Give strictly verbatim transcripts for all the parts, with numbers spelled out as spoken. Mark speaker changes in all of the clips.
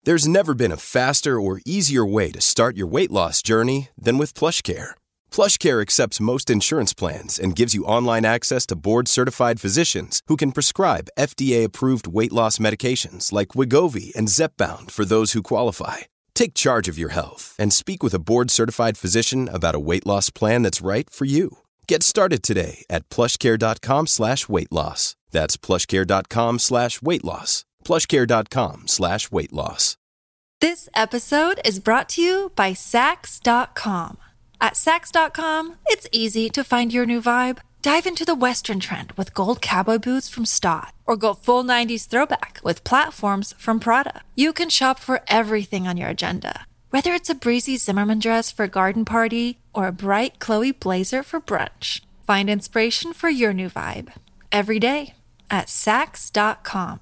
Speaker 1: There's never been a faster or easier way to start your weight loss journey than with PlushCare. PlushCare accepts most insurance plans and gives you online access to board-certified physicians who can prescribe F D A-approved weight loss medications like Wegovy and Zepbound for those who qualify. Take charge of your health and speak with a board-certified physician about a weight loss plan that's right for you. Get started today at plushcare.com slash weight loss. That's plushcare.com slash weight loss. plushcare.com slash weight loss.
Speaker 2: This episode is brought to you by Sax dot com. At Sax dot com, it's easy to find your new vibe. Dive into the Western trend with gold cowboy boots from Stott, or go full nineties throwback with platforms from Prada. You can shop for everything on your agenda, whether it's a breezy Zimmermann dress for a garden party or a bright Chloe blazer for brunch. Find inspiration for your new vibe every day at Sax dot com.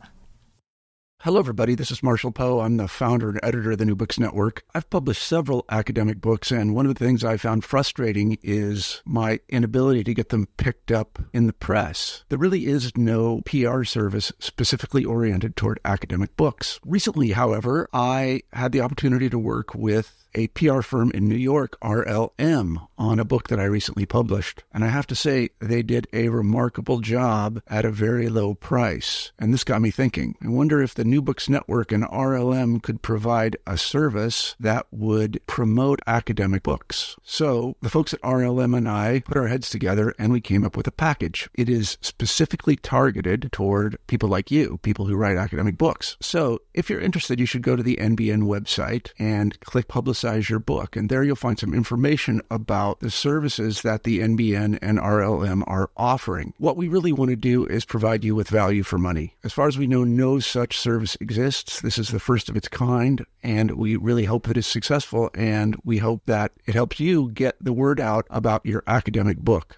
Speaker 3: Hello, everybody. This is Marshall Poe. I'm the founder and editor of the New Books Network. I've published several academic books, and one of the things I found frustrating is my inability to get them picked up in the press. There really is no P R service specifically oriented toward academic books. Recently, however, I had the opportunity to work with a P R firm in New York, R L M, on a book that I recently published. And I have to say, they did a remarkable job at a very low price. And this got me thinking. I wonder if the New Books Network and R L M could provide a service that would promote academic books. So the folks at R L M and I put our heads together and we came up with a package. It is specifically targeted toward people like you, people who write academic books. So if you're interested, you should go to the N B N website and click Publicize Your Book. And there you'll find some information about the services that the N B N and R L M are offering. What we really want to do is provide you with value for money. As far as we know, no such service exists. This is the first of its kind, and we really hope that it's successful, and we hope that it helps you get the word out about your academic book.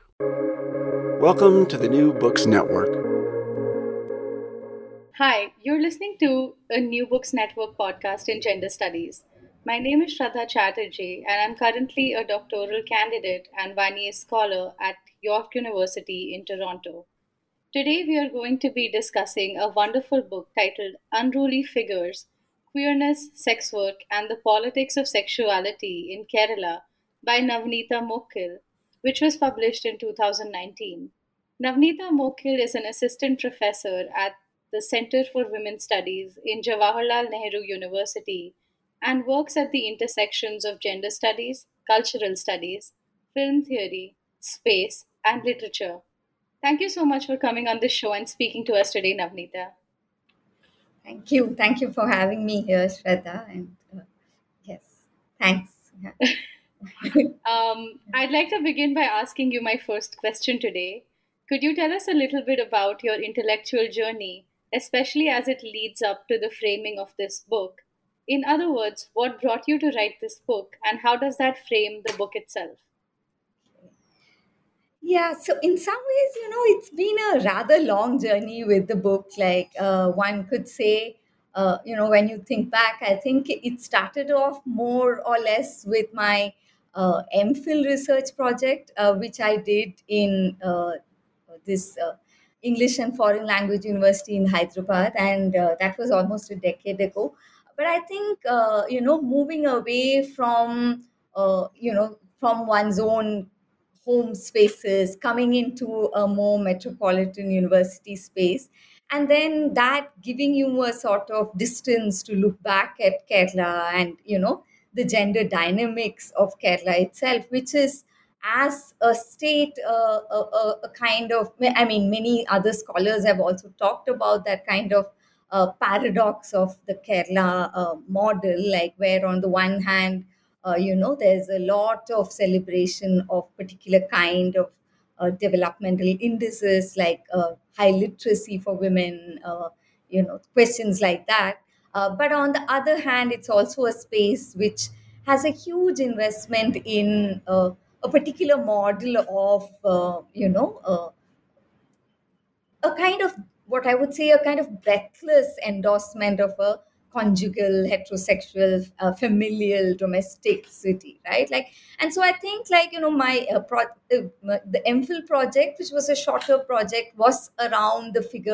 Speaker 3: Welcome to the New Books Network.
Speaker 4: Hi, you're listening to a New Books Network podcast in gender studies. My name is Shraddha Chatterjee, and I'm currently a doctoral candidate and Vanier scholar at York University in Toronto. Today, we are going to be discussing a wonderful book titled Unruly Figures, Queerness, Sex Work, and the Politics of Sexuality in Kerala by Navneeta Mokkil, which was published in two thousand nineteen. Navneeta Mokkil is an assistant professor at the Center for Women's Studies in Jawaharlal Nehru University and works at the intersections of gender studies, cultural studies, film theory, space, and literature. Thank you so much for coming on this show and speaking to us today, Navneeta.
Speaker 5: Thank you. Thank you for having me here, Shraddha. And uh, yes, thanks.
Speaker 4: um, I'd like to begin by asking you my first question today. Could you tell us a little bit about your intellectual journey, especially as it leads up to the framing of this book? In other words, what brought you to write this book, and how does that frame the book itself?
Speaker 5: Yeah, so in some ways, you know, it's been a rather long journey with the book. Like uh, one could say, uh, you know, when you think back, I think it started off more or less with my uh, MPhil research project, uh, which I did in uh, this uh, English and Foreign Language University in Hyderabad. And uh, that was almost a decade ago. But I think, uh, you know, moving away from, uh, you know, from one's own home spaces, coming into a more metropolitan university space, and then that giving you a sort of distance to look back at Kerala and, you know, the gender dynamics of Kerala itself, which is as a state, uh, a, a, a kind of, I mean, many other scholars have also talked about that kind of uh, paradox of the Kerala uh, model, like where on the one hand, uh, you know, there's a lot of celebration of particular kind of uh, developmental indices like uh, high literacy for women, uh, you know, questions like that. Uh, but on the other hand, it's also a space which has a huge investment in uh, a particular model of, uh, you know, uh, a kind of what I would say a kind of breathless endorsement of a conjugal, heterosexual, uh, familial domesticity, right? Like, and so I think, like, you know, my uh, pro- uh, the MPhil project, which was a shorter project, was around the figure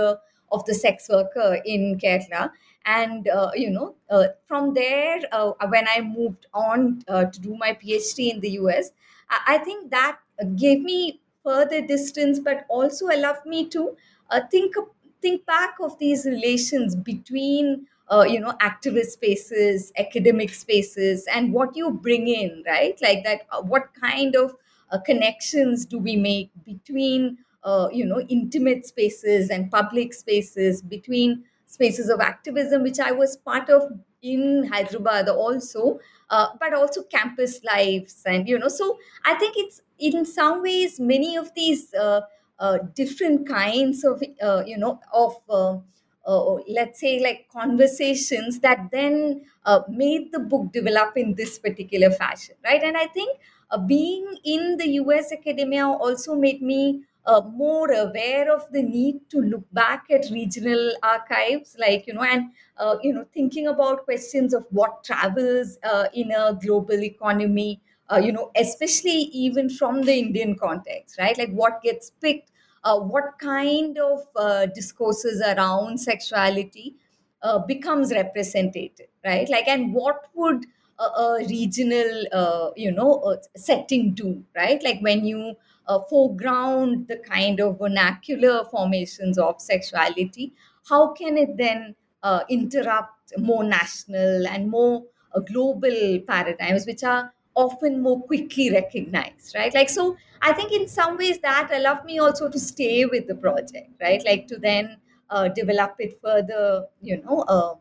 Speaker 5: of the sex worker in Kerala. And, uh, you know, uh, from there, uh, when I moved on uh, to do my PhD in the U S, I, I think that gave me further distance, but also allowed me to uh, think think back of these relations between uh, you know activist spaces, academic spaces, and what you bring in, right? Like that, uh, what kind of uh, connections do we make between uh, you know intimate spaces and public spaces, between spaces of activism, which I was part of in Hyderabad also, uh, but also campus lives. And you know so I think it's in some ways many of these uh, uh, different kinds of uh, you know of uh, uh, let's say like conversations that then uh, made the book develop in this particular fashion, right? And I think uh, being in the U S academia also made me uh, more aware of the need to look back at regional archives, like you know and uh, you know thinking about questions of what travels uh, in a global economy, uh, you know especially even from the Indian context, right? Like what gets picked, uh, what kind of uh, discourses around sexuality uh, becomes representative, right? Like, and what would a, a regional, uh, you know, uh, setting do, right? Like when you uh, foreground the kind of vernacular formations of sexuality, how can it then uh, interrupt more national and more uh, global paradigms, which are often more quickly recognized, right? Like, so I think in some ways that allowed me also to stay with the project, right? Like to then uh, develop it further, you know, uh,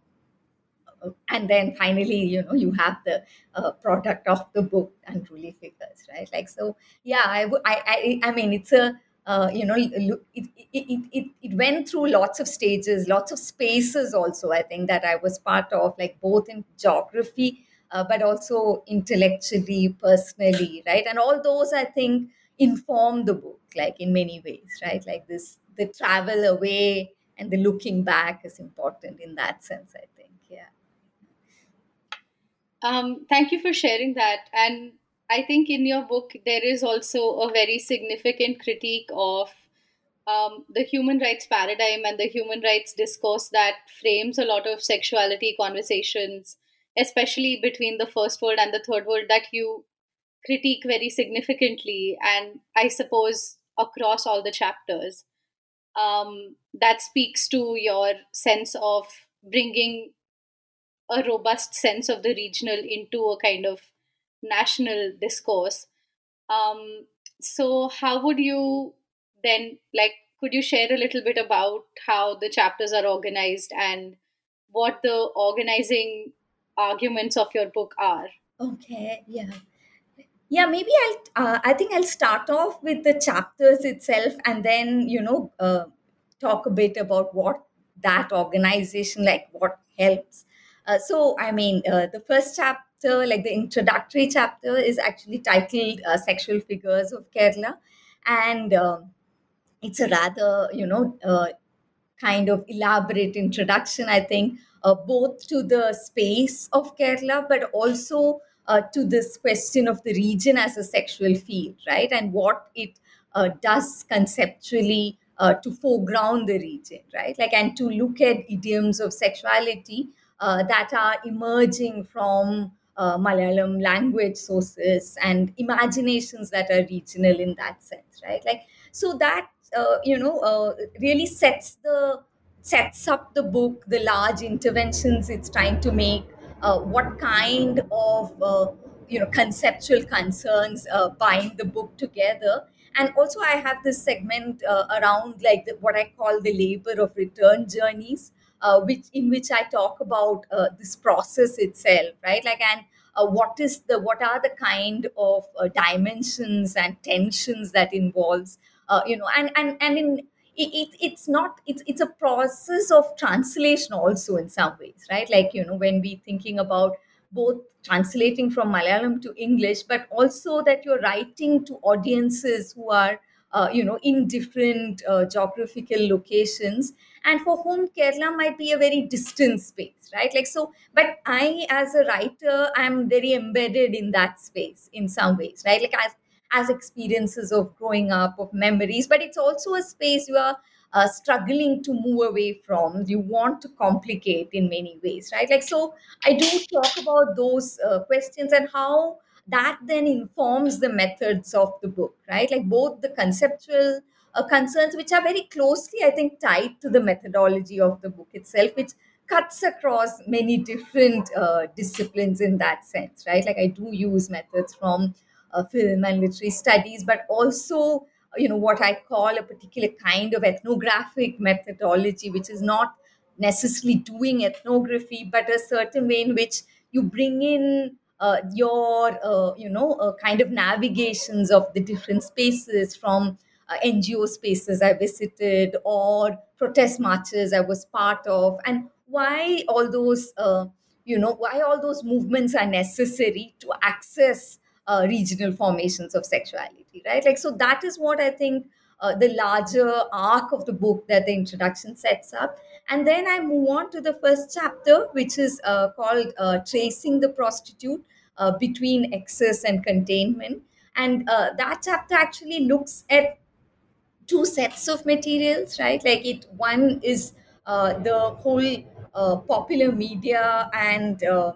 Speaker 5: uh, and then finally, you know, you have the uh, product of the book Unruly Figures, right? Like, so, yeah, I, w- I, I, I mean, it's a, uh, you know, it, it, it, it, it went through lots of stages, lots of spaces also, I think, that I was part of, like both in geography, uh, but also intellectually, personally, right? And all those, I think, inform the book, like in many ways, right? Like this, the travel away and the looking back is important in that sense, I think. Yeah.
Speaker 4: Um, thank you for sharing that. And I think in your book, there is also a very significant critique of um, the human rights paradigm and the human rights discourse that frames a lot of sexuality conversations, especially between the first world and the third world, that you critique very significantly. And I suppose across all the chapters, um, that speaks to your sense of bringing a robust sense of the regional into a kind of national discourse. Um, so, how would you then, like, could you share a little bit about how the chapters are organized and what the organizing arguments of your book are?
Speaker 5: Okay. Yeah. Yeah, maybe I'll. Uh, I think I'll start off with the chapters itself, and then you know, uh, talk a bit about what that organization, like what helps. Uh, so, I mean, uh, the first chapter, like the introductory chapter, is actually titled uh, "Sexual Figures of Kerala," and um it's a rather, you know, uh, kind of elaborate introduction, I think, uh, both to the space of Kerala, but also uh, to this question of the region as a sexual field, right? And what it uh, does conceptually uh, to foreground the region, right? Like, and to look at idioms of sexuality uh, that are emerging from uh, Malayalam language sources and imaginations that are regional in that sense, right? Like, so that uh, you know uh, really sets the sets up the book, the large interventions it's trying to make, uh, what kind of uh, you know conceptual concerns uh, bind the book together. And also I have this segment uh, around like the, what I call the labor of return journeys, uh, which in which I talk about uh, this process itself, right? Like, and uh, what is the what are the kind of uh, dimensions and tensions that involves, uh, you know and and and in it, it, it's not it's it's a process of translation also in some ways, right? Like, you know when we thinking about both translating from Malayalam to English, but also that you're writing to audiences who are uh, you know in different uh, geographical locations, and for whom Kerala might be a very distant space, right? Like, so, but I as a writer, I'm very embedded in that space in some ways, right? Like, as as experiences of growing up, of memories, but it's also a space you are uh, struggling to move away from, you want to complicate in many ways, right? Like, so I do talk about those uh, questions and how that then informs the methods of the book, right? Like both the conceptual uh, concerns, which are very closely, I think, tied to the methodology of the book itself, which cuts across many different uh, disciplines in that sense, right? Like I do use methods from uh, film and literary studies, but also, you know, what I call a particular kind of ethnographic methodology, which is not necessarily doing ethnography, but a certain way in which you bring in uh, your, uh, you know, uh, kind of navigations of the different spaces from uh, N G O spaces I visited or protest marches I was part of, and why all those, uh, you know, why all those movements are necessary to access uh, regional formations of sexuality, right? Like, so that is what I think uh, the larger arc of the book that the introduction sets up. And then I move on to the first chapter, which is uh, called uh, Tracing the Prostitute uh, Between Excess and Containment. And uh, that chapter actually looks at two sets of materials, right? Like it, one is uh, the whole uh, popular media and uh,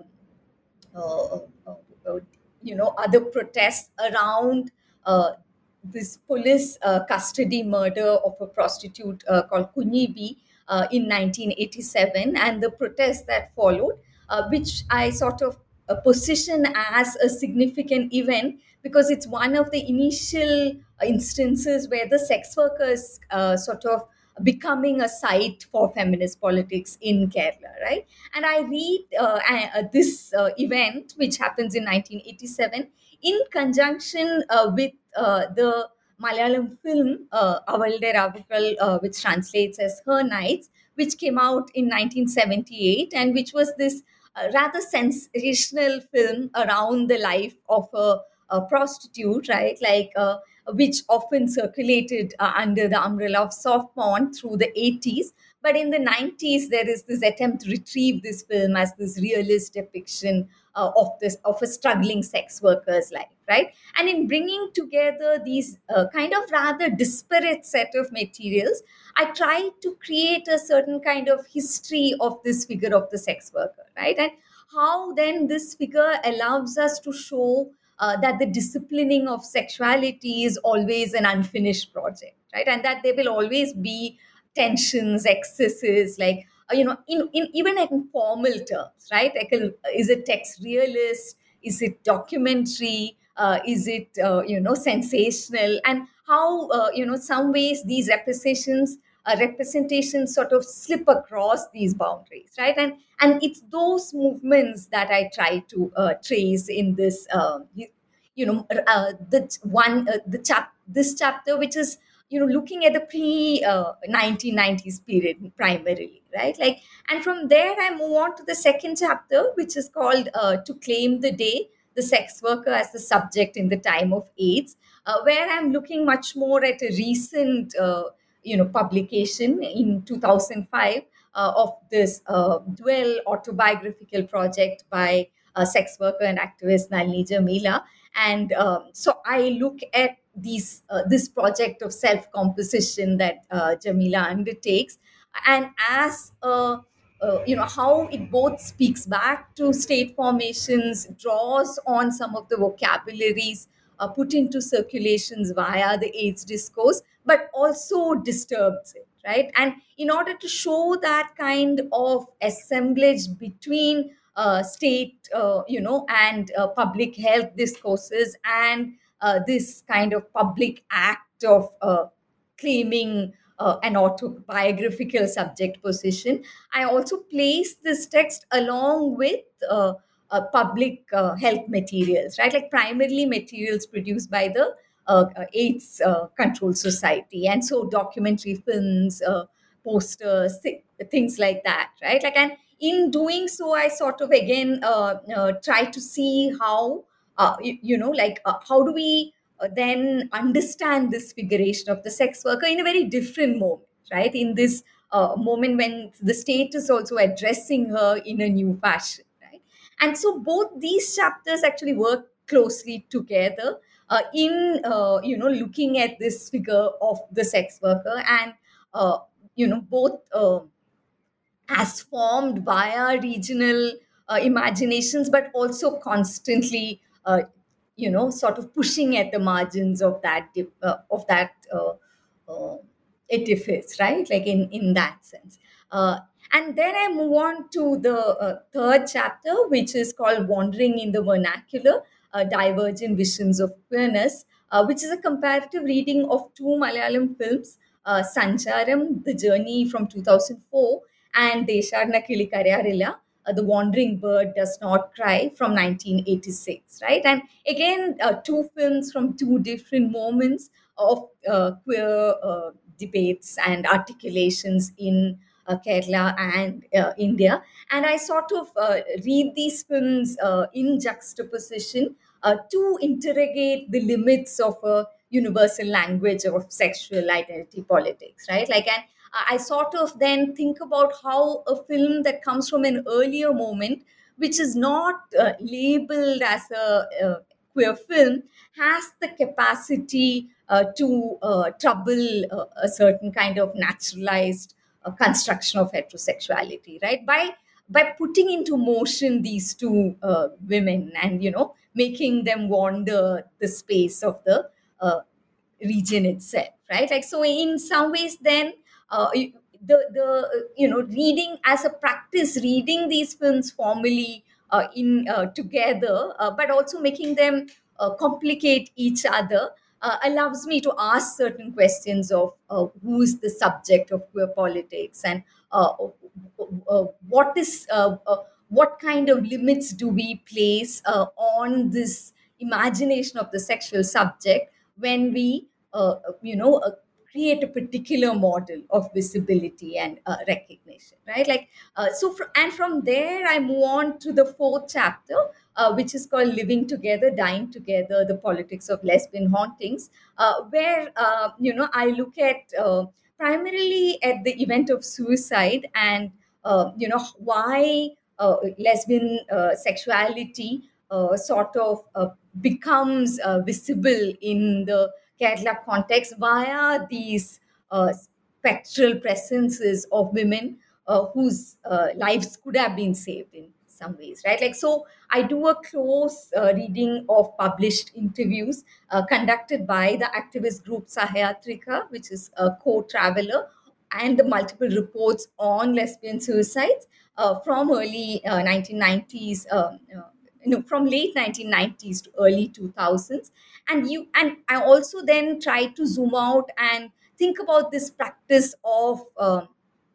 Speaker 5: uh, uh, uh, you know, other protests around uh, this police uh, custody murder of a prostitute uh, called Kunyibi uh, in nineteen eighty-seven, and the protests that followed, uh, which I sort of uh, position as a significant event because it's one of the initial instances where the sex workers uh, sort of becoming a site for feminist politics in Kerala, right? And I read uh, uh, this uh, event, which happens in nineteen eighty-seven, in conjunction uh, with uh, the Malayalam film uh, Avalde Ravukal, uh, which translates as Her Nights, which came out in nineteen seventy-eight, and which was this uh, rather sensational film around the life of a, a prostitute, right? Like, uh, which often circulated uh, under the umbrella of soft porn through the eighties. But in the nineties, there is this attempt to retrieve this film as this realist depiction uh, of this of a struggling sex worker's life, right? And in bringing together these uh, kind of rather disparate set of materials, I tried to create a certain kind of history of this figure of the sex worker, right? And how then this figure allows us to show uh, that the disciplining of sexuality is always an unfinished project, right? And that there will always be tensions, excesses, like, uh, you know, in, in even in formal terms, right? Like, uh, is it text realist? Is it documentary? Uh, is it, uh, you know, sensational? And how, uh, you know, some ways these representations, uh, representations sort of slip across these boundaries, right? And and it's those movements that I try to uh, trace in this, uh, you, you know, uh, the one, uh, the chap, this chapter, which is, you know, looking at the pre uh, nineteen nineties period primarily, right? Like, and from there I move on to the second chapter, which is called uh, To Claim the Day, the sex worker as the subject in the time of AIDS, uh, where I'm looking much more at a recent, uh, you know, publication in two thousand five uh, of this uh, dual autobiographical project by a sex worker and activist Nalini Jamila. And um, so I look at these uh, this project of self-composition that uh, Jamila undertakes, and as a, uh, you know, how it both speaks back to state formations, draws on some of the vocabularies uh, put into circulations via the AIDS discourse, but also disturbs it, right? And in order to show that kind of assemblage between uh, state, uh, you know, and uh, public health discourses and uh, this kind of public act of uh, claiming uh, an autobiographical subject position, I also place this text along with uh, uh, public uh, health materials, right? Like primarily materials produced by the uh, uh, AIDS uh, Control Society. And so documentary films, uh, posters, th- things like that, right? Like, and in doing so, I sort of again uh, uh, try to see how, uh, you, you know, like uh, how do we uh, then understand this figuration of the sex worker in a very different moment, right? In this uh, moment when the state is also addressing her in a new fashion, right? And so both these chapters actually work closely together uh, in, uh, you know, looking at this figure of the sex worker. And uh, you know, both uh, as formed by our regional uh, imaginations, but also constantly, uh, you know, sort of pushing at the margins of that dip, uh, of that uh, uh, edifice, right? Like in in that sense. Uh, and then I move on to the uh, third chapter, which is called "Wandering in the Vernacular: uh, Divergent Visions of Queerness," uh, which is a comparative reading of two Malayalam films, uh, Sancharam, The Journey from two thousand four, and Desharna Kili Karayarilla, uh, The Wandering Bird Does Not Cry from nineteen eighty-six, right? And again, uh, two films from two different moments of uh, queer uh, debates and articulations in uh, Kerala and uh, India. And I sort of uh, read these films uh, in juxtaposition uh, to interrogate the limits of a universal language of sexual identity politics, right? Like, and I sort of then think about how a film that comes from an earlier moment, which is not uh, labeled as a, a queer film, has the capacity uh, to uh, trouble uh, a certain kind of naturalized uh, construction of heterosexuality, right? By by putting into motion these two uh, women and, you know, making them wander the space of the uh, region itself, right? Like, so in some ways then uh, the the you know, reading as a practice, reading these films formally uh, in uh, together, uh, but also making them uh, complicate each other, uh, allows me to ask certain questions of uh, who is the subject of queer politics, and uh, uh, what is uh, uh, what kind of limits do we place uh, on this imagination of the sexual subject when we uh, you know uh, create a particular model of visibility and uh, recognition, right? Like, uh, so fr- and from there I move on to the fourth chapter, uh, which is called Living Together, Dying Together: The Politics of Lesbian Hauntings, uh, where uh, you know, I look at uh, primarily at the event of suicide, and uh, you know, why uh, lesbian uh, sexuality uh, sort of uh, becomes uh, visible in the Kerala context via these uh, spectral presences of women uh, whose uh, lives could have been saved in some ways, right? Like, so I do a close uh, reading of published interviews uh, conducted by the activist group Sahayatrika, which is a co-traveler, and the multiple reports on lesbian suicides uh, from early uh, nineteen nineties, um, uh, you know, from late nineteen nineties to early two thousands. And you and I also then try to zoom out and think about this practice of um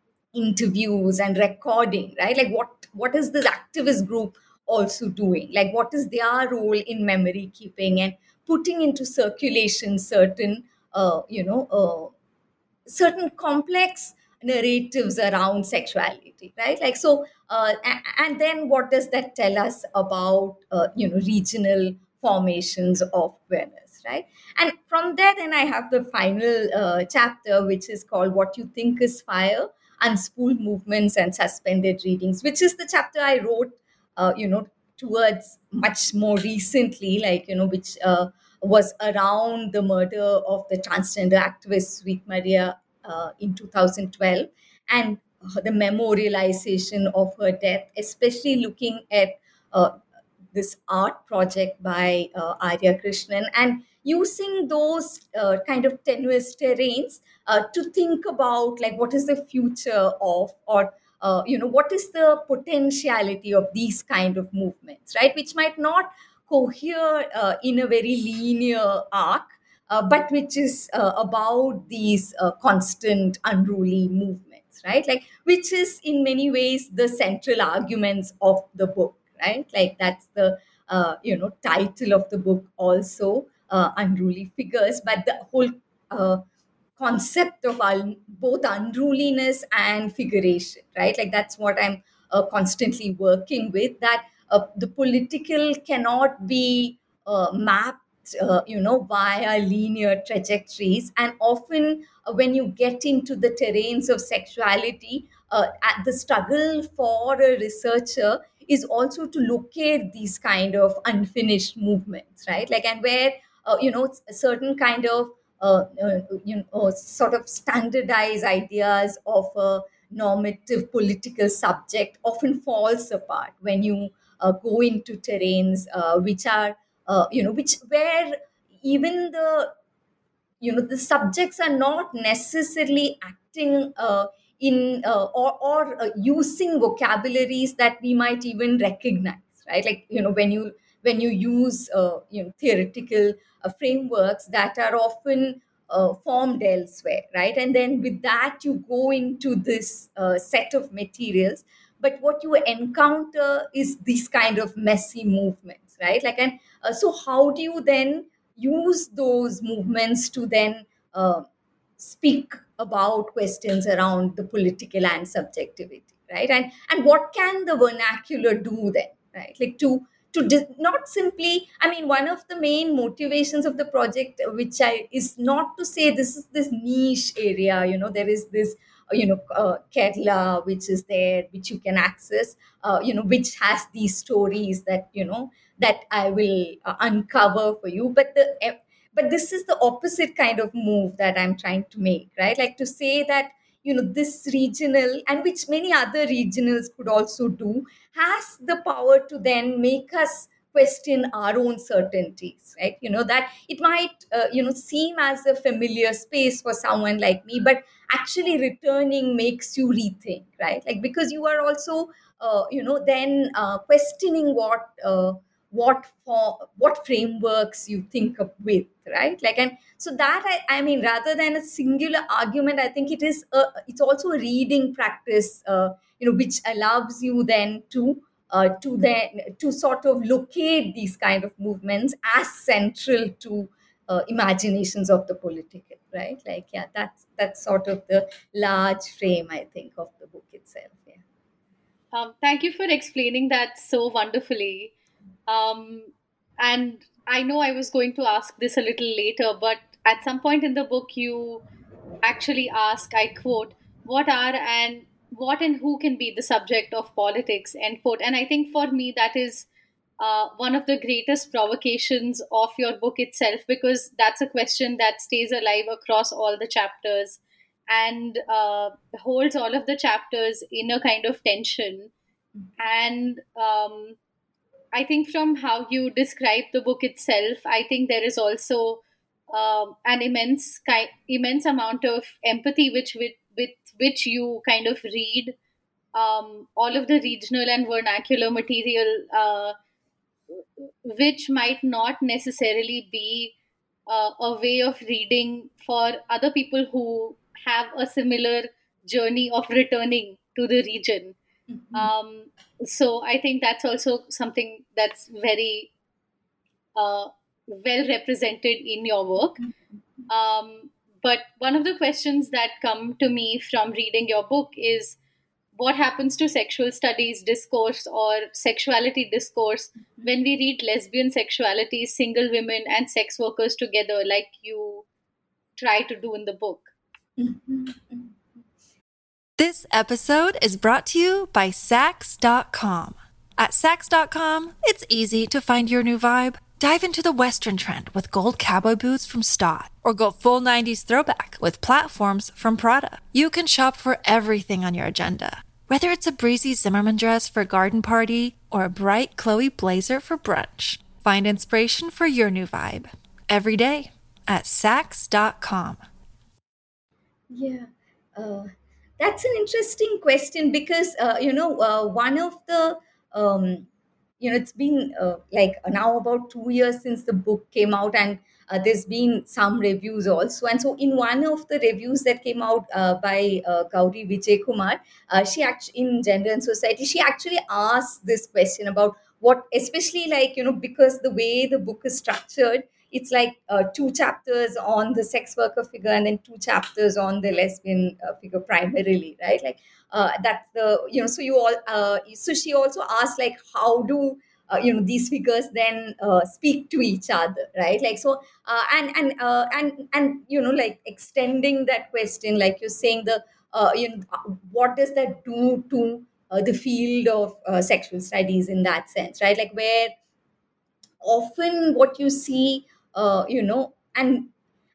Speaker 5: interviews and recording, right? Like, what what is this activist group also doing? Like, what is their role in memory keeping and putting into circulation certain uh, you know uh, certain complex narratives around sexuality, right? Like, so uh, a- and then what does that tell us about uh, you know, regional formations of queerness, right? And from there then I have the final uh, chapter, which is called What You Think Is Fire: Unspooled Movements and Suspended Readings, which is the chapter I wrote uh, you know, towards much more recently, like, you know, which uh, was around the murder of the transgender activist Sweet Maria uh, in two thousand twelve, and the memorialization of her death, especially looking at uh, this art project by uh, Arya Krishnan, and using those uh, kind of tenuous terrains uh, to think about, like, what is the future of, or uh, you know, what is the potentiality of these kind of movements, right? Which might not cohere uh, in a very linear arc, uh, but which is uh, about these uh, constant unruly movements, right? Like, which is in many ways the central arguments of the book, right? Like, that's the uh, you know, title of the book also, uh, Unruly Figures, but the whole uh, concept of un- both unruliness and figuration, right? Like, that's what I'm uh, constantly working with, that uh, the political cannot be uh, mapped uh, you know, via linear trajectories, and often uh, when you get into the terrains of sexuality, uh, at the struggle for a researcher is also to locate these kind of unfinished movements, right? Like, and where uh, you know, a certain kind of uh, uh, you know, sort of standardized ideas of a normative political subject often falls apart when you uh, go into terrains uh, which are, uh, you know, which where even the, you know, the subjects are not necessarily acting uh, in uh, or, or uh, using vocabularies that we might even recognize, right? Like, you know, when you when you use uh, you know, theoretical uh, frameworks that are often uh, formed elsewhere, right? And then with that you go into this uh, set of materials, but what you encounter is these kind of messy movements, right? Like, and uh, so how do you then use those movements to then uh, speak about questions around the political and subjectivity, right? And and what can the vernacular do then, right? Like to to dis- not simply, I mean, one of the main motivations of the project, uh, which I is not to say this is this niche area, you know, there is this uh, you know, uh, Kerala, which is there, which you can access, uh, you know, which has these stories that, you know, that I will uh, uncover for you. But the eh, but this is the opposite kind of move that I'm trying to make, right? Like to say that, you know, this regional, and which many other regionals could also do, has the power to then make us question our own certainties, right? You know, that it might uh, you know, seem as a familiar space for someone like me, but actually returning makes you rethink, right? Like, because you are also uh, you know, then uh, questioning what uh, what for what frameworks you think of with, right? Like, and so that I, I mean, rather than a singular argument, I think it is a, it's also a reading practice, uh, you know, which allows you then to uh, to then to sort of locate these kind of movements as central to uh, imaginations of the political, right? Like, yeah, that's that's sort of the large frame, I think, of the book itself. Yeah.
Speaker 4: Um, thank you for explaining that so wonderfully. Um, and I know I was going to ask this a little later, but at some point in the book, you actually ask, I quote, what are and what and who can be the subject of politics, end quote. And I think for me, that is uh, one of the greatest provocations of your book itself, because that's a question that stays alive across all the chapters and uh, holds all of the chapters in a kind of tension. And um, I think from how you describe the book itself, I think there is also um, an immense ki- immense amount of empathy, which with, with which you kind of read um, all of the regional and vernacular material, uh, which might not necessarily be uh, a way of reading for other people who have a similar journey of returning to the region. Um, so I think that's also something that's very uh, well represented in your work. Um, but one of the questions that come to me from reading your book is what happens to sexual studies discourse or sexuality discourse when we read lesbian sexuality, single women, and sex workers together, like you try to do in the book?
Speaker 2: This episode is brought to you by Sax dot com. At Sax dot com, it's easy to find your new vibe. Dive into the Western trend with gold cowboy boots from Stott, or go full nineties throwback with platforms from Prada. You can shop for everything on your agenda, whether it's a breezy Zimmermann dress for a garden party or a bright Chloe blazer for brunch. Find inspiration for your new vibe every day at Sax dot com.
Speaker 5: Yeah, uh, that's an interesting question because uh, you know, uh, one of the um, you know, it's been uh, like now about two years since the book came out, and uh, there's been some reviews also. And so, in one of the reviews that came out uh, by uh, Gauri Vijay Kumar, uh, she actually in Gender and Society, she actually asked this question about what, especially like, you know, because the way the book is structured, it's like uh, two chapters on the sex worker figure and then two chapters on the lesbian uh, figure primarily, right? Like uh, that's the, you know, so you all uh, so she also asked like how do uh, you know, these figures then uh, speak to each other, right? Like so uh, and and uh, and and you know, like extending that question, like you're saying, the uh, you know, uh, what does that do to uh, the field of uh, sexual studies in that sense, right? Like where often what you see uh, you know, and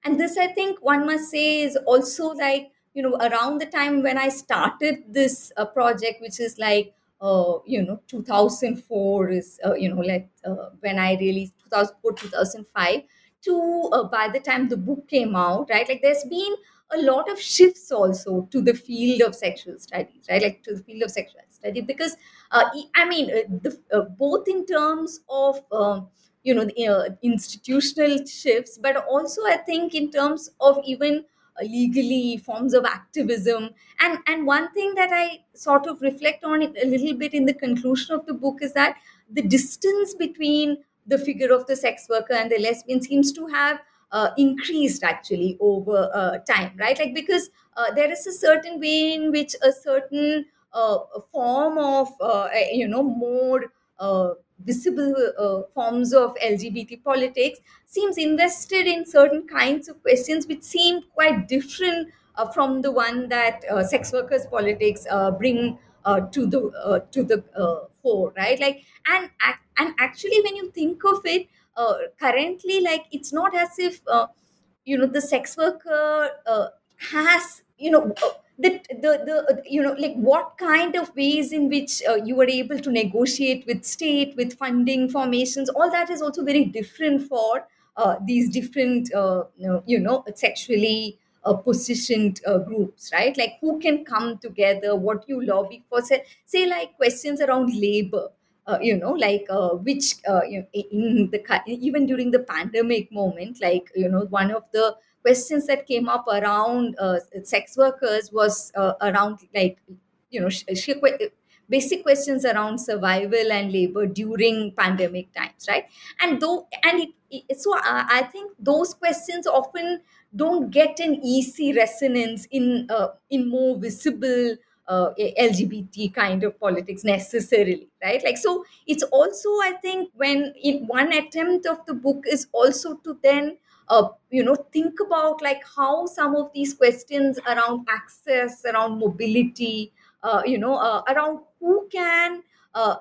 Speaker 5: And this, I think, one must say is also like, you know, around the time when I started this uh, project, which is like, uh, you know, two thousand four is, uh, you know, like uh, when I really, two thousand four, two thousand five, to uh, by the time the book came out, right? Like there's been a lot of shifts also to the field of sexual studies, right? Like to the field of sexual study, because uh, e- I mean, uh, the, uh, both in terms of, um, you know, the, uh, institutional shifts, but also I think in terms of even uh, legally forms of activism. And and one thing that I sort of reflect on it a little bit in the conclusion of the book is that the distance between the figure of the sex worker and the lesbian seems to have uh, increased actually over uh, time, right? Like because uh, there is a certain way in which a certain uh, form of uh, you know, more uh, visible uh, forms of L G B T politics seems invested in certain kinds of questions which seem quite different uh, from the one that uh, sex workers politics uh, bring uh, to the uh, to the uh, fore, right? Like, and ac- and actually when you think of it, uh, currently, like it's not as if uh, you know, the sex worker uh, has, you know, uh, the, the the uh, you know, like what kind of ways in which uh, you were able to negotiate with state, with funding formations, all that is also very different for uh, these different uh, you know, you know, sexually uh, positioned uh, groups, right? Like who can come together, what you lobby for, say, say like questions around labor, uh, you know, like uh, which uh, you know, in the cu- even during the pandemic moment, like, you know, one of the questions that came up around uh, sex workers was uh, around, like, you know, sh- sh- basic questions around survival and labor during pandemic times, right? And though, and it, it, so I, I think those questions often don't get an easy resonance in uh, in more visible uh, L G B T kind of politics necessarily, right? Like, so it's also, I think, when in one attempt of the book is also to then uh, you know, think about like how some of these questions around access, around mobility, uh, you know, uh, around who can uh,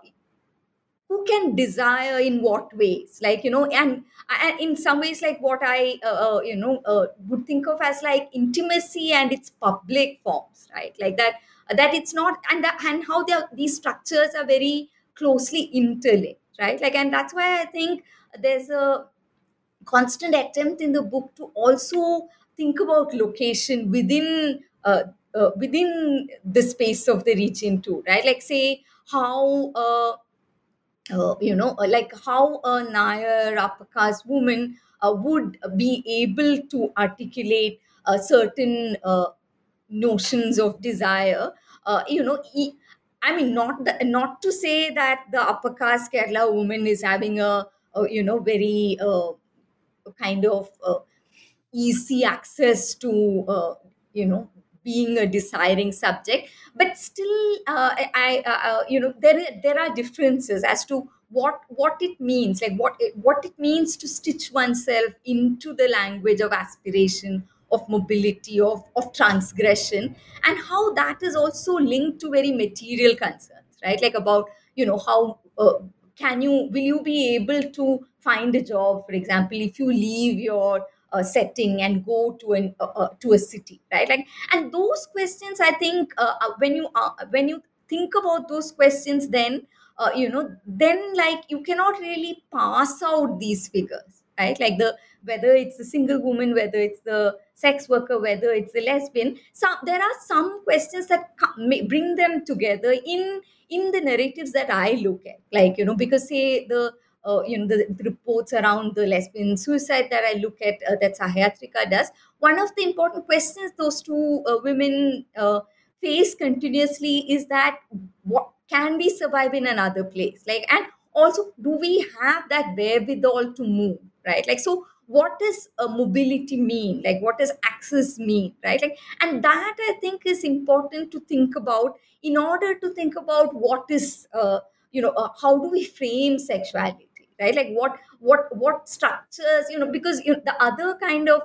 Speaker 5: who can desire in what ways, like, you know, and, and in some ways, like what I uh, uh, you know, uh, would think of as like intimacy and its public forms, right? Like that, that it's not, and that, and how they are, these structures are very closely interlinked, right? Like, and that's why I think there's a constant attempt in the book to also think about location within uh, uh, within the space of the region too, right? Like, say how uh, uh, you know, uh, like how a Nair upper caste woman uh, would be able to articulate uh, certain uh, notions of desire. Uh, you know, e- I mean, not the, not to say that the upper caste Kerala woman is having a, a you know, very uh, kind of uh, easy access to uh, you know, being a desiring subject, but still uh, i I, uh, uh, you know, there are- there are differences as to what what it means, like what it, what it means to stitch oneself into the language of aspiration, of mobility, of of transgression, and how that is also linked to very material concerns, right? Like about, you know, how uh, can you, will you be able to find a job, for example, if you leave your uh, setting and go to an uh, uh, to a city, right? Like, and those questions, I think, uh, uh, when you uh, when you think about those questions, then uh, you know, then like you cannot really pass out these figures, right? Like the, whether it's the single woman, whether it's the sex worker, whether it's the lesbian, some, there are some questions that come, may bring them together in in the narratives that I look at, like, you know, because say the uh, you know, the, the reports around the lesbian suicide that I look at, uh, that Sahayatrika does, one of the important questions those two uh, women uh, face continuously is that what can we survive in another place, like, and also do we have that wherewithal to move, right? Like, so what does uh, mobility mean, like what does access mean, right? Like, and that I think is important to think about in order to think about what is uh, you know, uh, how do we frame sexuality, right? Like what what what structures, you know, because you know, the other kind of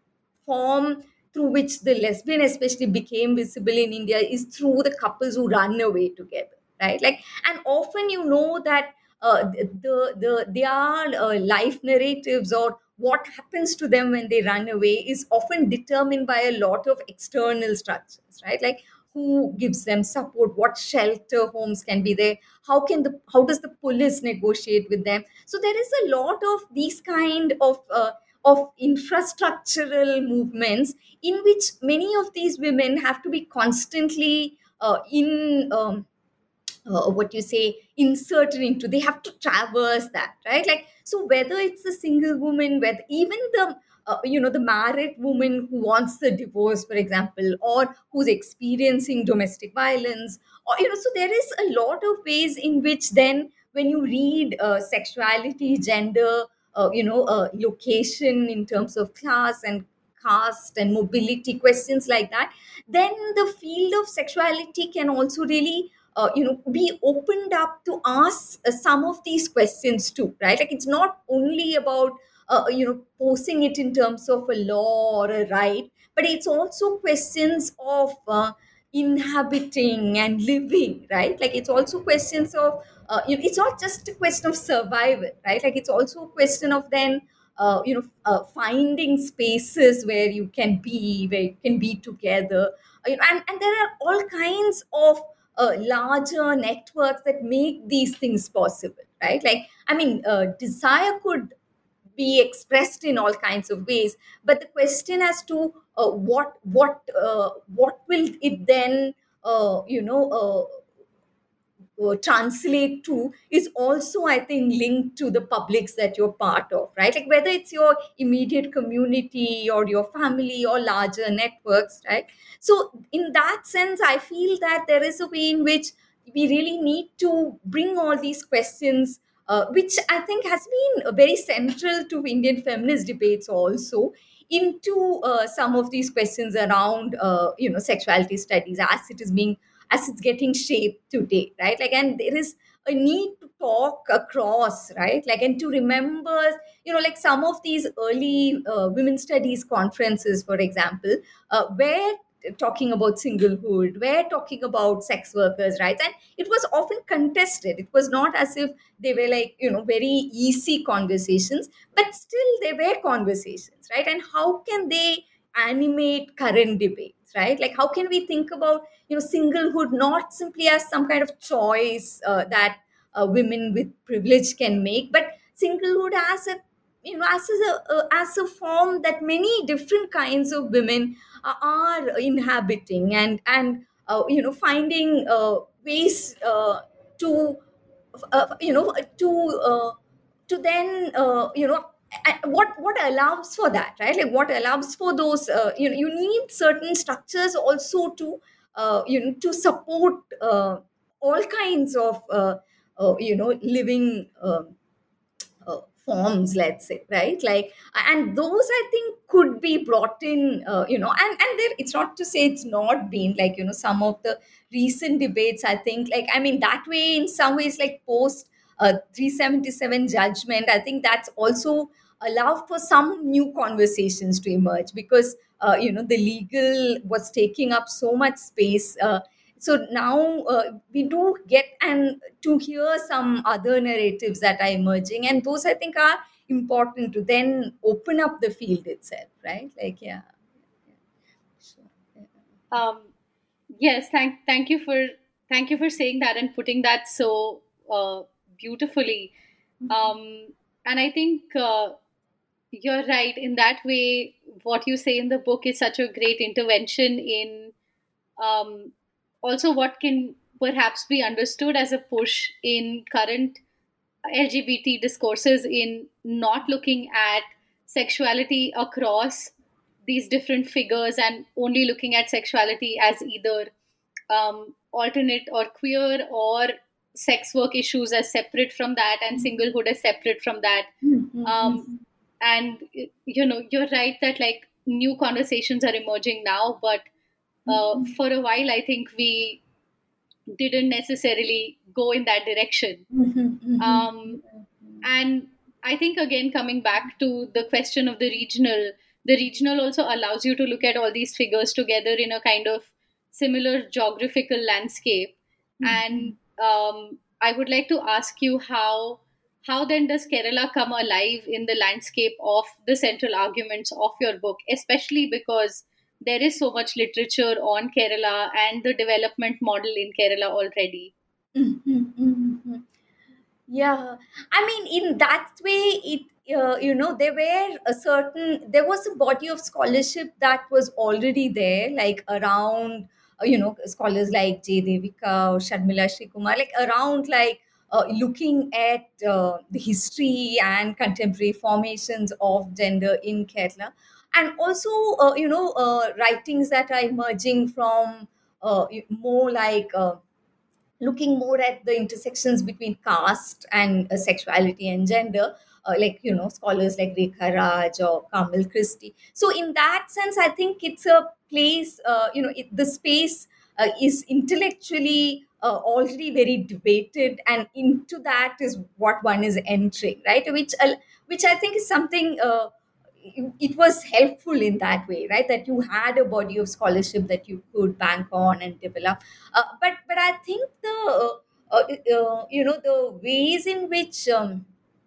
Speaker 5: form through which the lesbian especially became visible in India is through the couples who run away together, right? Like, and often, you know, that uh, the the their uh, life narratives or what happens to them when they run away is often determined by a lot of external structures, right? Like who gives them support, what shelter homes can be there, how can the how does the police negotiate with them. So there is a lot of these kind of uh, of infrastructural movements in which many of these women have to be constantly uh, in um, uh, what you say inserted into. They have to traverse that, right? Like, so whether it's a single woman, whether even the uh, you know the married woman who wants the divorce, for example, or who's experiencing domestic violence, or you know so there is a lot of ways in which then when you read uh, sexuality, gender, uh, you know uh, location in terms of class and caste and mobility, questions like that, then the field of sexuality can also really uh, you know be opened up to ask uh, some of these questions too, right? Like it's not only about uh, you know posing it in terms of a law or a right, but it's also questions of uh, inhabiting and living, right? Like it's also questions of uh, you know it's not just a question of survival, right? Like it's also a question of then uh, you know uh, finding spaces where you can be where you can be together. Uh, you know, and, and there are all kinds of uh, larger networks that make these things possible, right? Like, I mean, uh, desire could be expressed in all kinds of ways, but the question as to uh, what what uh, what will it then uh, you know uh, uh, translate to is also, I think, linked to the publics that you're part of, right? Like whether it's your immediate community or your family or larger networks, right? So in that sense, I feel that there is a way in which we really need to bring all these questions, uh, which I think has been very central to Indian feminist debates also, into uh, some of these questions around uh, you know sexuality studies as it is being as it's getting shaped today, right? Like, and there is a need to talk across, right? Like, and to remember, you know, like some of these early uh, women studies conferences, for example, uh, where talking about singlehood, we're talking about sex workers' rights, and it was often contested. It was not as if they were like, you know, very easy conversations, but still they were conversations, right? And how can they animate current debates, right? Like, how can we think about, you know, singlehood not simply as some kind of choice uh, that uh, women with privilege can make, but singlehood as a you know as a uh, as a form that many different kinds of women uh, are inhabiting, and and uh, you know finding uh, ways uh, to uh, you know to uh, to then uh, you know a- what what allows for that, right? Like what allows for those uh, you know you need certain structures also to uh, you know to support uh, all kinds of uh, uh, you know living um uh, forms, let's say, right? Like, and those I think could be brought in, uh, you know and and there, it's not to say it's not been, like, you know some of the recent debates, I think, like, I mean, that way in some ways, like post uh, three seventy-seven judgment, I think that's also allowed for some new conversations to emerge, because uh, you know the legal was taking up so much space. Uh, so now uh, we do get and to hear some other narratives that are emerging, and those I think are important to then open up the field itself, right? Like, yeah. Sure.
Speaker 4: Um, yes, thank thank you for thank you for saying that and putting that so uh, beautifully. Um, and I think uh, you're right in that way. What you say in the book is such a great intervention in um, also what can perhaps be understood as a push in current L G B T discourses in not looking at sexuality across these different figures and only looking at sexuality as either um, alternate or queer, or sex work issues as separate from that and singlehood as separate from that. Um, and you know, you're right that like new conversations are emerging now, but uh, for a while, I think we didn't necessarily go in that direction. Um, and I think again, coming back to the question of the regional, the regional also allows you to look at all these figures together in a kind of similar geographical landscape. And um, I would like to ask you how how then does Kerala come alive in the landscape of the central arguments of your book, especially because there is so much literature on Kerala and the development model in Kerala already?
Speaker 5: Mhm, mhm, mhm. Yeah, I mean, in that way, it uh, you know there were a certain there was a body of scholarship that was already there, like around uh, you know scholars like J. Devika or Sharmila Kumar, like around like uh, looking at uh, the history and contemporary formations of gender in Kerala, and also uh, you know uh, writings that are emerging from uh, more like. Uh, looking more at the intersections between caste and uh, sexuality and gender, uh, like you know scholars like Rekha Raj or Kamal Christie. So in that sense, I think it's a place. Uh, you know, it, the space uh, is intellectually uh, already very debated, and into that is what one is entering, right? Which uh, which I think is something. Uh, it it was helpful in that way, right? That you had a body of scholarship that you could bank on and develop. Uh, but but I think the uh, uh, uh, you know the ways in which um,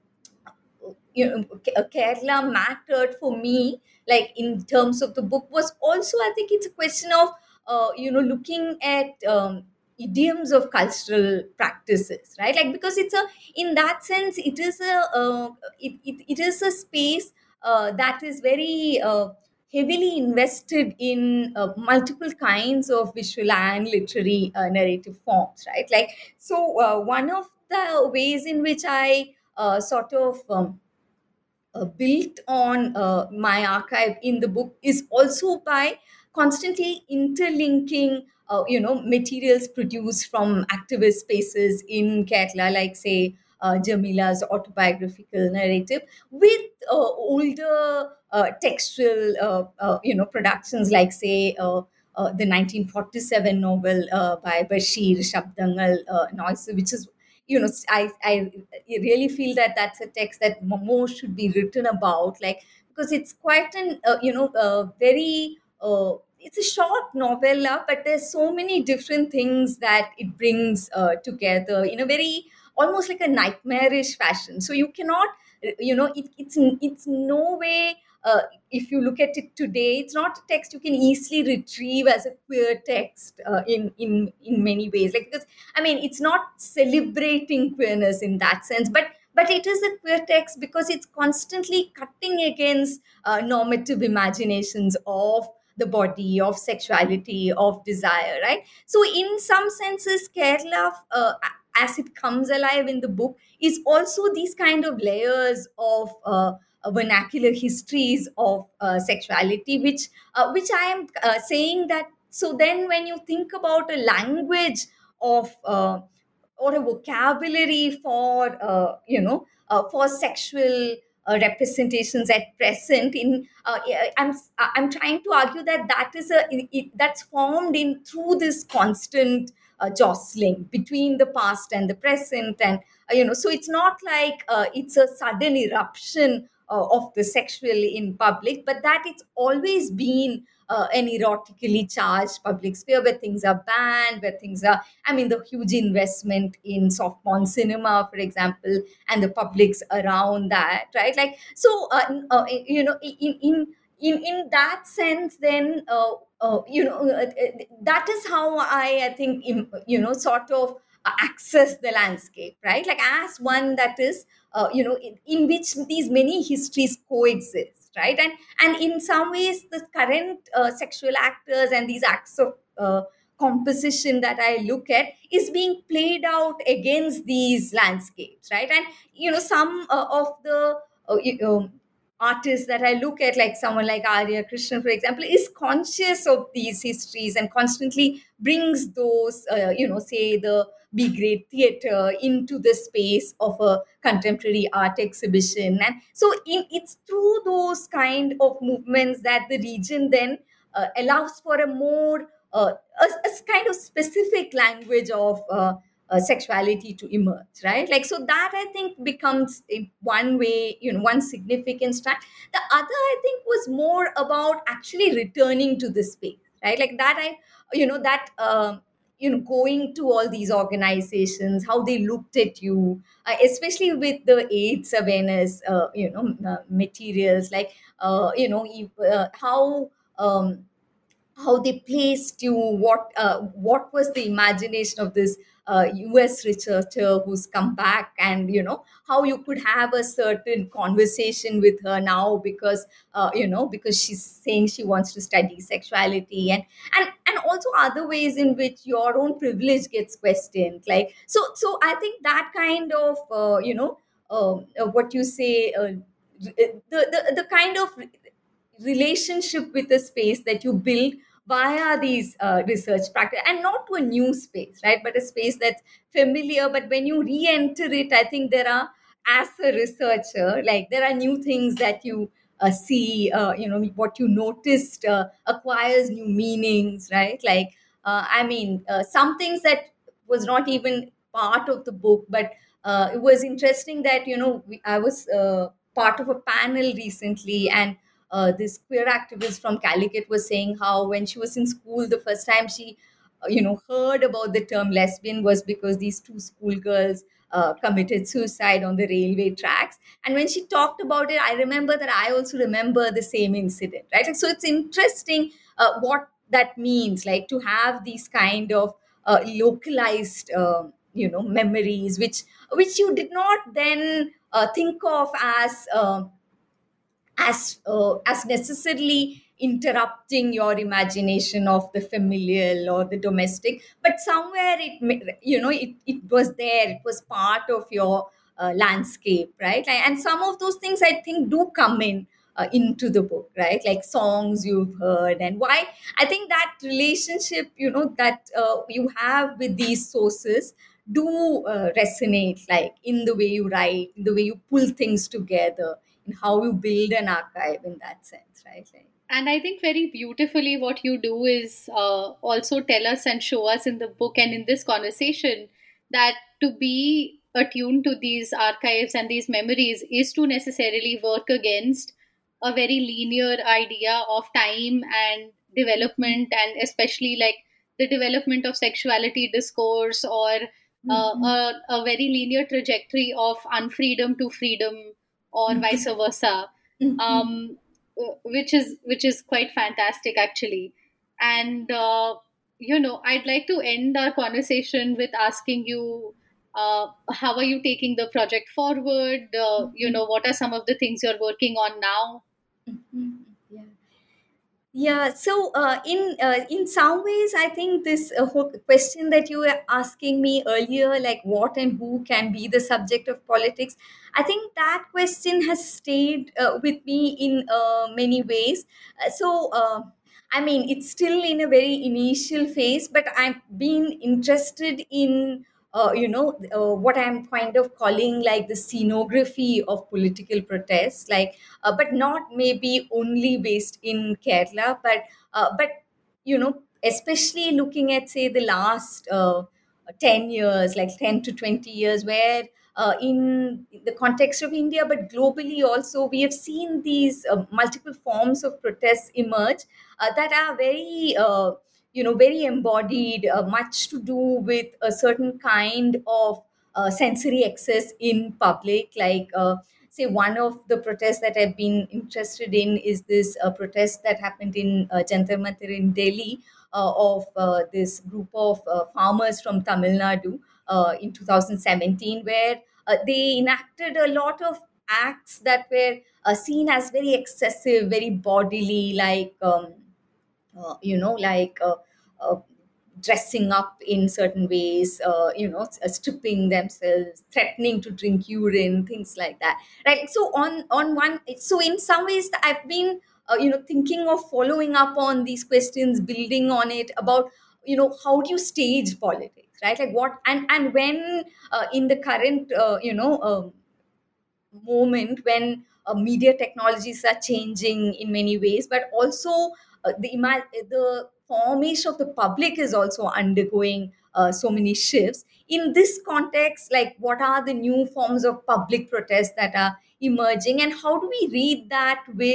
Speaker 5: you know Ke- uh, Kerala mattered for me, like in terms of the book, was also, I think it's a question of uh, you know looking at um, idioms of cultural practices, right? Like because it's a in that sense it is a uh, it, it, it is a space uh, that is very uh, heavily invested in uh, multiple kinds of visual and literary uh, narrative forms, right? Like so uh, one of the ways in which I uh, sort of um, uh, built on uh, my archive in the book is also by constantly interlinking uh, you know materials produced from activist spaces in Kerala, like say uh, Jamila's autobiographical narrative with uh, older uh, textual uh, uh, you know productions, like say uh, uh, the nineteen forty-seven novel uh, by Bashir Shabdangal uh, Noise, which is you know I, I really feel that that's a text that more should be written about, like because it's quite an uh, you know uh, very uh, it's a short novella, but there's so many different things that it brings uh, together in a very almost like a nightmarish fashion. So you cannot you know it, it's it's no way uh, if you look at it today, it's not a text you can easily retrieve as a queer text uh, in in in many ways, like because I mean, it's not celebrating queerness in that sense, but but it is a queer text because it's constantly cutting against uh, normative imaginations of the body, of sexuality, of desire, right? So, in some senses, Kerala, uh, as it comes alive in the book, is also these kind of layers of uh, uh, vernacular histories of uh, sexuality, which uh, which I am uh, saying that. So then, when you think about a language of uh, or a vocabulary for uh, you know uh, for sexual uh, representations at present in uh, yeah, i'm i'm trying to argue that that is a it, it- that's formed in through this constant uh, jostling between the past and the present, and uh, you know so it's not like uh, it's a sudden eruption uh, of the sexual in public, but that it's always been uh, an erotically charged public sphere where things are banned, where things are, I mean, the huge investment in soft porn cinema, for example, and the publics around that, right? Like, so, uh, uh, you know, in, in, in, in that sense, then, uh, uh, you know, uh, uh, that is how I, I think, im- you know, sort of uh, access the landscape, right? Like, as one that is, uh, you know, in, in which these many histories coexist, right? And and in some ways, the current uh, sexual actors and these acts of uh, composition that I look at is being played out against these landscapes, right? And you know, some uh, of the uh, you know, artists that I look at, like someone like Arya Krishnan, for example, is conscious of these histories and constantly brings those, uh, you know, say the B grade theater into the space of a contemporary art exhibition. And so in, it's through those kind of movements that the region then uh, allows for a more uh, a, a kind of specific language of uh, uh, sexuality to emerge, right? Like, so that I think becomes a one way, you know, one significant strand. The other, I think, was more about actually returning to the space, right? Like that, I, you know, that. Um, you know, going to all these organizations, how they looked at you, uh, especially with the AIDS awareness, uh, you know, uh, materials, like, uh, you know, you- uh, how um, how they placed you, what uh, what was the imagination of this uh, U S researcher who's come back, and you know how you could have a certain conversation with her now because uh, you know because she's saying she wants to study sexuality, and and and also other ways in which your own privilege gets questioned, like, so so I think that kind of uh, you know um, uh, what you say, uh, the, the the kind of relationship with the space that you build via these uh, research practice, and not to a new space, right, but a space that's familiar, but when you re-enter it, I think there are, as a researcher, like, there are new things that you uh, see, uh, you know, what you noticed uh, acquires new meanings, right, like, uh, I mean, uh, some things that was not even part of the book, but uh, it was interesting that, you know, we, I was uh, part of a panel recently, and uh, this queer activist from Calicut was saying how when she was in school, the first time she, uh, you know, heard about the term lesbian was because these two schoolgirls uh, committed suicide on the railway tracks. And when she talked about it, I remember that I also remember the same incident, right? And so it's interesting uh, what that means, like, to have these kind of uh, localized, uh, you know, memories, which which you did not then uh, think of as. Uh, as uh, as necessarily interrupting your imagination of the familial or the domestic, but somewhere it ma- you know it, it was there, it was part of your uh, landscape, right, and and some of those things I think do come in uh, into the book, right, like songs you've heard, and why I think that relationship, you know, that uh, you have with these sources do uh, resonate, like, in the way you write, in the way you pull things together, in how you build an archive, in that sense, right? Like,
Speaker 4: And I think very beautifully what you do is uh, also tell us and show us in the book and in this conversation that to be attuned to these archives and these memories is to necessarily work against a very linear idea of time and development, and especially like the development of sexuality discourse, or uh,
Speaker 5: Mhm.
Speaker 4: a, a very linear trajectory of unfreedom to freedom, or vice versa.
Speaker 5: Mhm.
Speaker 4: Um, uh, which is which is quite fantastic actually. And uh, you know, I'd like to end our conversation with asking you, uh, how are you taking the project forward? Uh, you know, what are some of the things you're working on now?
Speaker 5: Mhm. Yeah. Yeah, so uh, in uh, in some ways, I think this uh, whole question that you were asking me earlier, like what and who can be the subject of politics, I think that question has stayed uh, with me in uh, many ways. Uh, so, uh, I mean, it's still in a very initial phase, but I've been interested in. Uh, you know uh, what I'm kind of calling like the scenography of political protests, like uh, but not maybe only based in Kerala, but uh, but you know, especially looking at say the last uh, ten years, like ten to twenty years, where uh, in the context of India, but globally also, we have seen these uh, multiple forms of protests emerge uh, that are very uh, you know very embodied, uh, much to do with a certain kind of uh, sensory excess in public, like uh, say one of the protests that I've been interested in is this uh, protest that happened in uh, Jantar Mantar in Delhi, uh, of uh, this group of uh, farmers from Tamil Nadu uh, in two thousand seventeen, where uh, they enacted a lot of acts that were uh, seen as very excessive, very bodily, like um, uh, you know, like uh, uh, dressing up in certain ways, uh, you know, s- uh, stripping themselves, threatening to drink urine, things like that. Right. So on on one, so in some ways, I've been uh, you know thinking of following up on these questions, building on it about you know how do you stage politics, right? Like what and and when uh, in the current uh, you know. Um, moment when uh, media technologies are changing in many ways, but also uh, the ima- the formation of the public is also undergoing uh, so many shifts. In this context, like what are the new forms of public protest that are emerging, and how do we read that with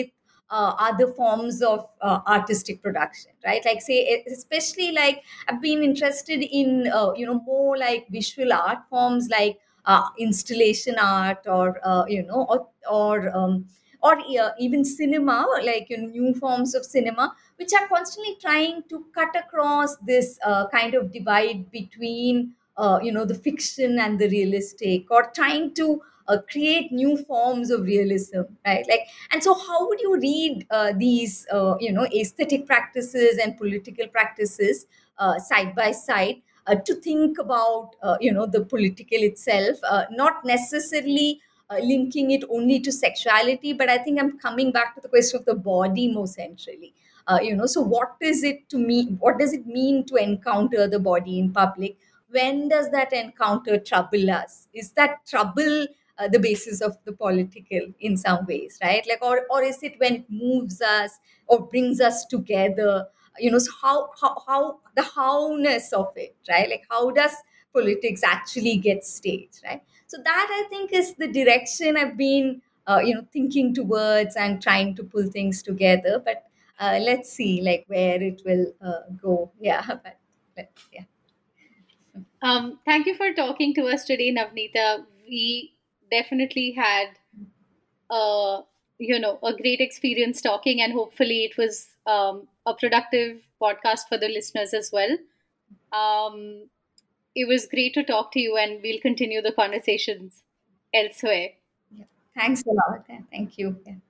Speaker 5: uh, other forms of uh, artistic production, right? Like say, e- especially like I've been interested in uh, you know more like visual art forms like uh, installation art, or uh, you know or or um, or uh, even cinema, like you know, new forms of cinema, which are constantly trying to cut across this uh, kind of divide between uh, you know the fiction and the realistic, or trying to uh, create new forms of realism, right? Like, and so how would you read uh, these uh, you know aesthetic practices and political practices uh, side by side, uh, to think about uh, you know the political itself, uh, not necessarily uh, linking it only to sexuality, but I think I'm coming back to the question of the body more centrally. Uh, you know so what is it to me, what does it mean to encounter the body in public? When does that encounter trouble us? Is that trouble uh, the basis of the political in some ways, right? Like, or or is it when it moves us or brings us together? You know so how how, how the howness of it, right? Like, how does politics actually get staged, right? So that, I think, is the direction I've been uh, you know thinking towards and trying to pull things together. But uh, let's see like where it will uh, go. Yeah, but let's, yeah.
Speaker 4: Um, thank you for talking to us today, Navneeta. We definitely had uh, you know a great experience talking, and hopefully it was um, a productive podcast for the listeners as well. Um, it was great to talk to you, and we'll continue the conversations elsewhere.
Speaker 5: Yeah. Thanks a lot. Yeah, thank you. Yeah.